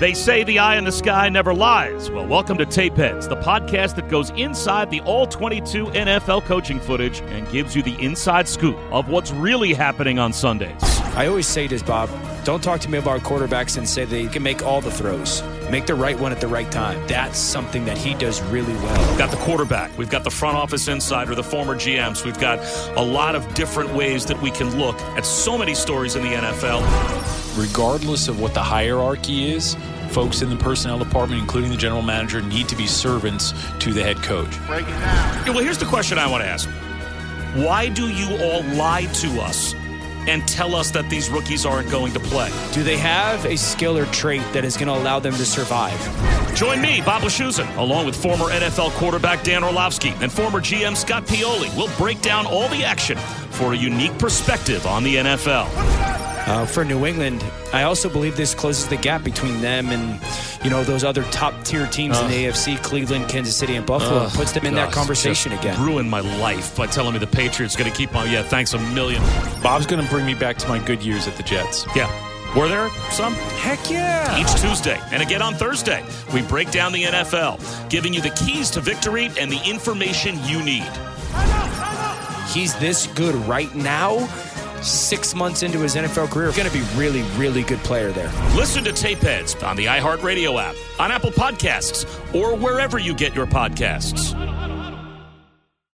They say the eye in the sky never lies. Well, welcome to Tapeheads, the podcast that goes inside the all-22 NFL coaching footage and gives you the inside scoop of what's really happening on Sundays. I always say this, Bob, don't talk to me about quarterbacks and say they can make all the throws. Make the right one at the right time. That's something that he does really well. We've got the quarterback. We've got the front office insider, the former GMs. We've got a lot of different ways that we can look at so many stories in the NFL. Regardless of what the hierarchy is, folks in the personnel department, including the general manager, need to be servants to the head coach. Break it down. Well, here's the question I want to ask. Why do you all lie to us and tell us that these rookies aren't going to play? Do they have a skill or trait that is going to allow them to survive? Join me, Bob Wischusen, along with former NFL quarterback Dan Orlovsky and former GM Scott Pioli. We'll break down all the action for a unique perspective on the NFL. For New England, I also believe this closes the gap between them and, those other top-tier teams in the AFC, Cleveland, Kansas City, and Buffalo. Puts them in that conversation again. Ruined my life by telling me the Patriots going to keep on. Yeah, thanks a million. Bob's going to bring me back to my good years at the Jets. Yeah. Were there some? Heck yeah. Each Tuesday and again on Thursday, we break down the NFL, giving you the keys to victory and the information you need. He's this good right now. 6 months into his NFL career, going to be really, really good player there. Listen to Tapeheads on the iHeartRadio app, on Apple Podcasts, or wherever you get your podcasts.